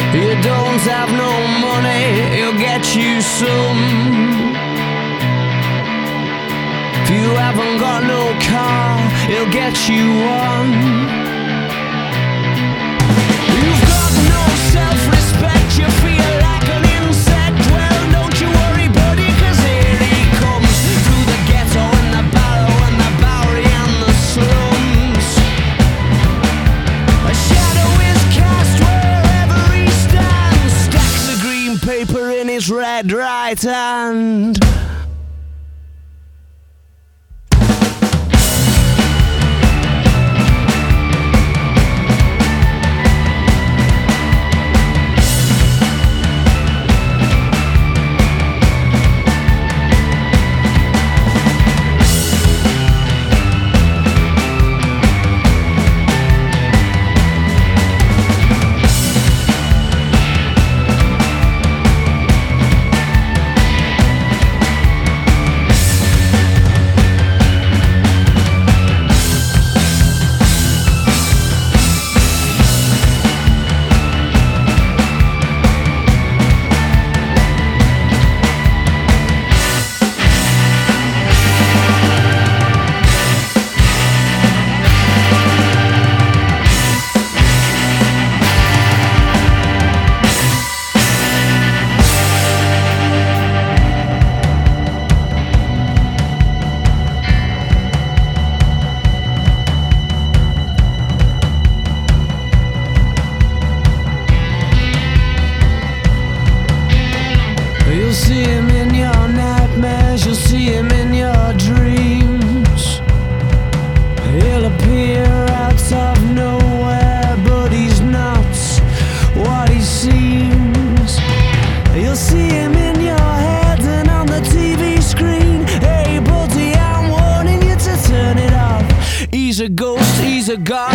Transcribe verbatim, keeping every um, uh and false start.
You don't have no money, he'll get you some. If you haven't got no car, he'll get you one. You've got no self-respect, you feel like an insect. Well, don't you worry, buddy, 'cause here he comes through the ghetto and the barrow and the Bowery and the slums. A shadow is cast wherever he stands, stacks of green paper in his red right hand. You'll see him in your nightmares, you'll see him in your dreams. He'll appear out of nowhere, but he's not what he seems. You'll see him in your head and on the T V screen. Hey buddy, I'm warning you to turn it off. He's a ghost, he's a god.